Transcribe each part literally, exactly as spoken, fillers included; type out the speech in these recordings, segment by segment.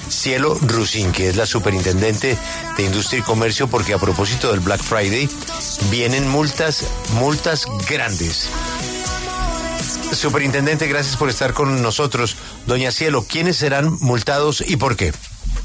Cielo Rusín, que es la superintendente de Industria y Comercio, porque a propósito del Black Friday vienen multas, multas grandes. Superintendente, gracias por estar con nosotros. Doña Cielo, ¿quiénes serán multados y por qué?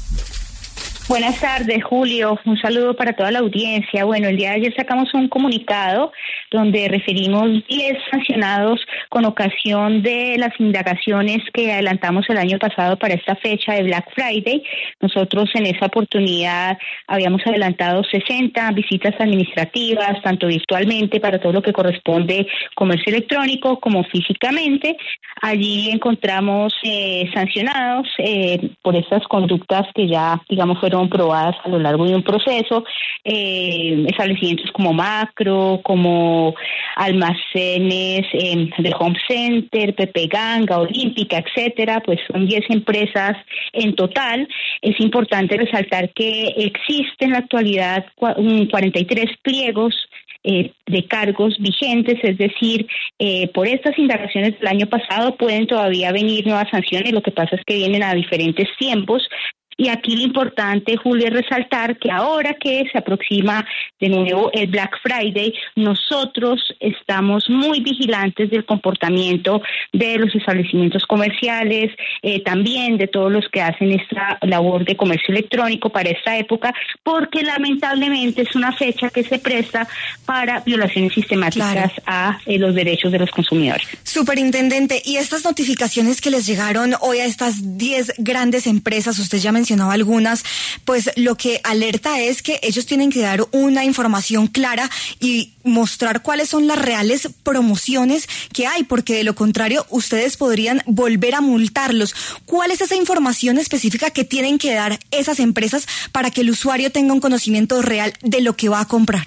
Buenas tardes, Julio. Un saludo para toda la audiencia. Bueno, el día de ayer sacamos un comunicado donde referimos diez sancionados con ocasión de las indagaciones que adelantamos el año pasado para esta fecha de Black Friday. Nosotros en esa oportunidad habíamos adelantado sesenta visitas administrativas, tanto virtualmente para todo lo que corresponde comercio electrónico como físicamente. Allí encontramos eh, sancionados eh, por estas conductas que ya, digamos, fueron probadas a lo largo de un proceso, eh, establecimientos como Macro, como almacenes eh, de Home Center, Pepe Ganga, Olímpica, etcétera, pues son diez empresas en total. Es importante resaltar que existe en la actualidad cuarenta y tres pliegos Eh, de cargos vigentes, es decir, eh, por estas indagaciones del año pasado pueden todavía venir nuevas sanciones, lo que pasa es que vienen a diferentes tiempos. Y aquí lo importante, Julio, es resaltar que ahora que se aproxima de nuevo el Black Friday, nosotros estamos muy vigilantes del comportamiento de los establecimientos comerciales, eh, también de todos los que hacen esta labor de comercio electrónico para esta época, porque lamentablemente es una fecha que se presta para violaciones sistemáticas claro. a eh, los derechos de los consumidores. Superintendente, y estas notificaciones que les llegaron hoy a estas diez grandes empresas, usted ya mencionaba algunas, pues lo que alerta es que ellos tienen que dar una información clara y mostrar cuáles son las reales promociones que hay, porque de lo contrario ustedes podrían volver a multarlos. ¿Cuál es esa información específica que tienen que dar esas empresas para que el usuario tenga un conocimiento real de lo que va a comprar?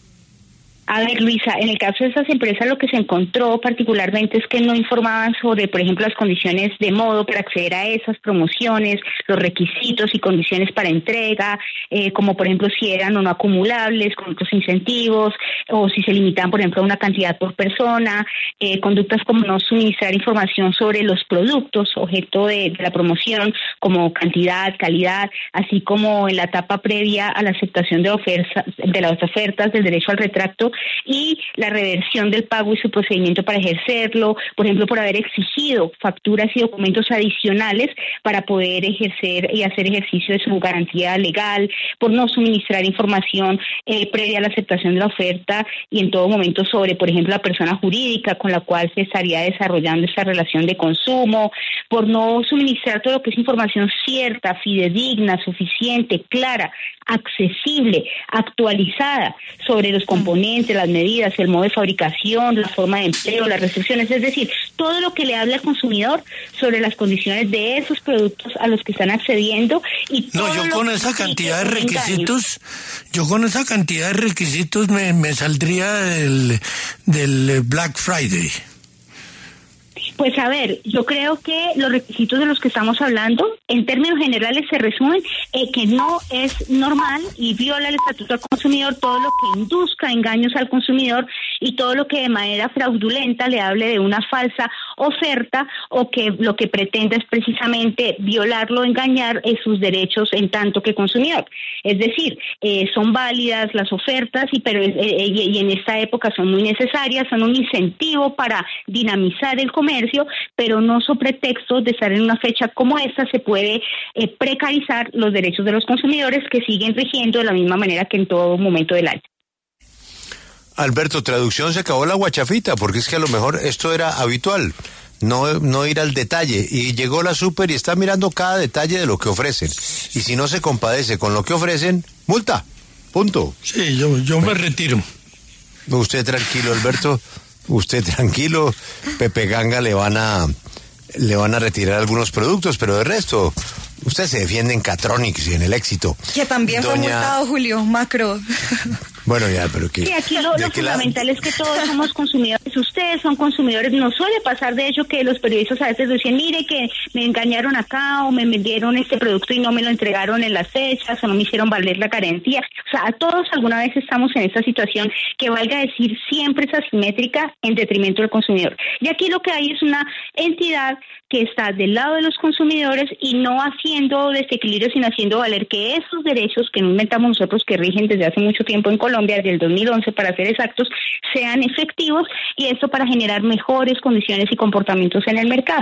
A ver, Luisa, en el caso de estas empresas lo que se encontró particularmente es que no informaban sobre, por ejemplo, las condiciones de modo para acceder a esas promociones, los requisitos y condiciones para entrega, eh, como por ejemplo si eran o no acumulables, con otros incentivos, o si se limitaban, por ejemplo, a una cantidad por persona, eh, conductas como no suministrar información sobre los productos objeto de, de la promoción, como cantidad, calidad, así como en la etapa previa a la aceptación de ofertas, de las ofertas del derecho al retracto, y la reversión del pago y su procedimiento para ejercerlo, por ejemplo, por haber exigido facturas y documentos adicionales para poder ejercer y hacer ejercicio de su garantía legal, por no suministrar información eh, previa a la aceptación de la oferta y en todo momento sobre, por ejemplo, la persona jurídica con la cual se estaría desarrollando esta relación de consumo, por no suministrar todo lo que es información cierta, fidedigna, suficiente, clara, accesible, actualizada sobre los componentes, las medidas, el modo de fabricación, la forma de empleo, las restricciones, es decir, todo lo que le habla al consumidor sobre las condiciones de esos productos a los que están accediendo. Y no, yo con esa cantidad de requisitos, yo con esa cantidad de requisitos me, me saldría del, del Black Friday. Pues a ver, yo creo que los requisitos de los que estamos hablando, en términos generales, se resumen eh, que no es normal y viola el Estatuto del Consumidor todo lo que induzca engaños al consumidor y todo lo que de manera fraudulenta le hable de una falsa oferta o que lo que pretenda es precisamente violarlo o engañar en sus derechos en tanto que consumidor. Es decir, eh, son válidas las ofertas y, pero, eh, y, y en esta época son muy necesarias, son un incentivo para dinamizar el comercio, pero no sobre pretexto de estar en una fecha como esta se puede eh, precarizar los derechos de los consumidores que siguen rigiendo de la misma manera que en todo momento del año. Alberto, traducción, se acabó la guachafita, porque es que a lo mejor esto era habitual, no, no ir al detalle, y llegó la super y está mirando cada detalle de lo que ofrecen, y si no se compadece con lo que ofrecen, multa, punto. Sí, yo, yo me retiro. Usted tranquilo, Alberto, usted tranquilo, Pepe Ganga le van a, le van a retirar algunos productos, pero de resto, usted se defiende en Catronics y en el éxito. Que también Doña... fue multado, Julio, Macro. Bueno, ya, pero que... Sí, aquí lo, lo fundamental la... es que todos somos consumidores. Ustedes son consumidores. No suele pasar, de hecho, que los periodistas a veces decían, mire que me engañaron acá o me vendieron este producto y no me lo entregaron en las fechas o no me hicieron valer la garantía. O sea, a todos alguna vez estamos en esta situación que, valga decir, siempre es asimétrica en detrimento del consumidor. Y aquí lo que hay es una entidad que está del lado de los consumidores y no haciendo desequilibrio, sino haciendo valer que esos derechos que no inventamos nosotros, que rigen desde hace mucho tiempo en Colombia, desde el dos mil once para ser exactos, sean efectivos, y esto para generar mejores condiciones y comportamientos en el mercado.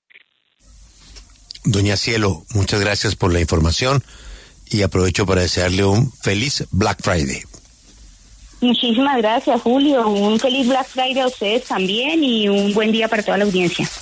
Doña Cielo, muchas gracias por la información y aprovecho para desearle un feliz Black Friday. Muchísimas gracias, Julio. Un feliz Black Friday a ustedes también y un buen día para toda la audiencia.